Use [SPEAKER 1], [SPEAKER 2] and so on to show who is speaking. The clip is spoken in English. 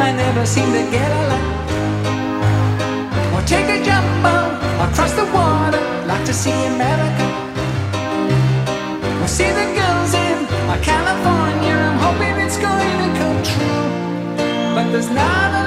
[SPEAKER 1] I never seem to get a lot. Or take a jump across the water, like to see America. Or see the girls in California, I'm hoping it's going to come true. But there's not